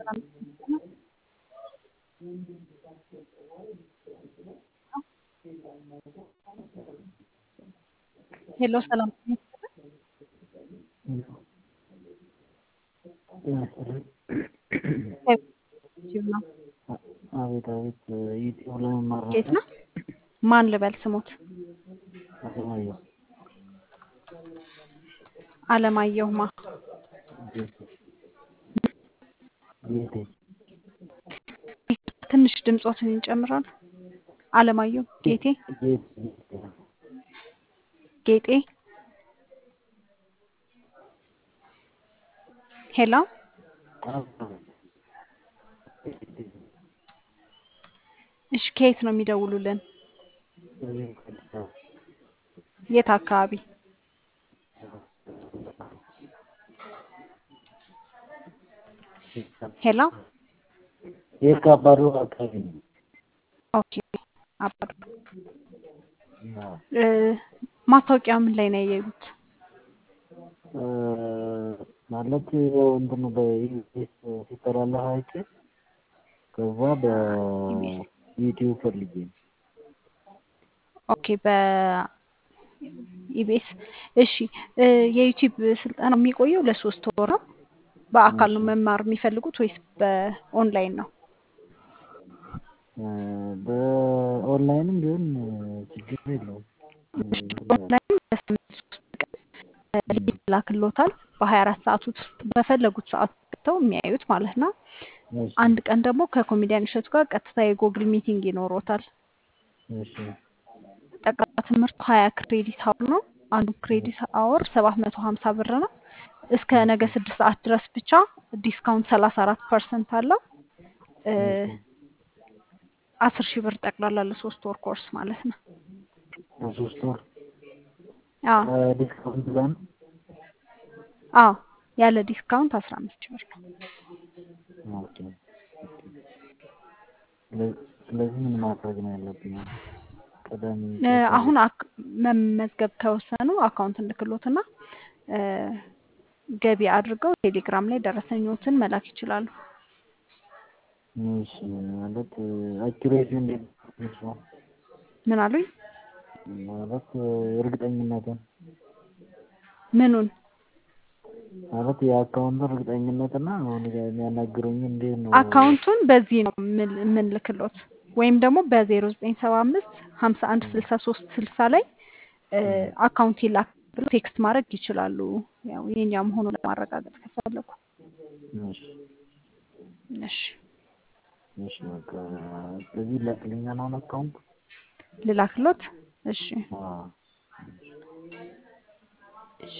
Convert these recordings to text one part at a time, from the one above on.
ሰላም ሄሎ ሰላም ነው። አቤት አቤት ዩቲዩብ ላይ መማር ጌት ነበር። ነው። ማን ልበል ስሞት? አለማየሁ አለማየሁማ ጌቴ ትንሽ ድምጾትን ይጨምራል። አለማየሁ ጌቴ ጌጤ ሄሎ እሺ፣ ከየት ነው የሚደውሉልን? የት አካባቢ? ሄሎ የካባዱ አካባቢ ነው። ኦኬ። አባዱ ማስታወቂያ ምን ላይ ነው ያዩት? ማለት እንትን በኢቢኤስ ሲተላለፍ አይቼ ከዛ በዩቲዩብ ፈልጌ ነው። ኦኬ፣ በኢቢኤስ። እሺ፣ የዩቲዩብ ስልጠና የሚቆየው ለ3 ወር ነው። በአካል ነው መማር የሚፈልጉት ወይስ በኦንላይን ነው? በኦንላይንም ቢሆን ችግር የለውም። ኦንላይን በሳምንት 3 ቀን ይላክልዎታል። በ24 ሰዓት ውስጥ በፈለጉት ሰዓት ገብተው የሚያዩት ማለት ነው። አንድ ቀን ደግሞ ከኮሜዲያን እሸቱ ጋር ቀጥታ የጎግል ሚቲንግ ይኖሮታል። እሺ ጠቅላላ ትምህርቱ 20 ክሬዲት አወር ነው። አንዱ ክሬዲት አወር 750 ብር ነው። እስከ ነገ 6 ሰዓት ድረስ ብቻ ዲስካውንት 34% አለው። 10,000 ብር ጠቅላላ ለ3 ወር ኮርስ ማለት ነው። ለ3 ወር አዎ ዲስካውንት ላይ ነው? አዎ ያለ ዲስካውንት 15,000 ብር ነው። ኦኬ። ስለዚህ ምን ማድረግ ነው ያለብኝ? ቀደም አሁን መመዝገብ ከወሰኑ አካውንት እንልክሎትና ገቢ አድርገው ቴሌግራም ላይ ደረሰኞትን መላክ ይችላሉ። እሺ ማለት አኪሬሲ እንዴት ነው? ምን አሉኝ? ማለት እርግጠኝነትን ምኑን? ማለት የአካውንቱን እርግጠኝነትና አሁን የሚያናግሩኝ እንዴት ነው? አካውንቱን በዚህ ነው የምንልክሎት ወይም ደግሞ በ0975 51 63 60 ላይ አካውንት ይላክ ብለው ቴክስት ማድረግ ይችላሉ። ያው የኛ መሆኑን ለማረጋገጥ ከፈለጉ። እሺ እሺ እሺ በቃ ስለዚህ ላክልኛል አሁን አካውንት ልላክሎት። እሺ እሺ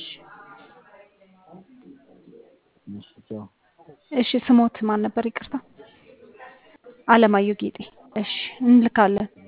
እሺ ቻው። እሺ ስሞት ማን ነበር? ይቅርታ። አለማየሁ ጌጤ። እሺ እንልካለን።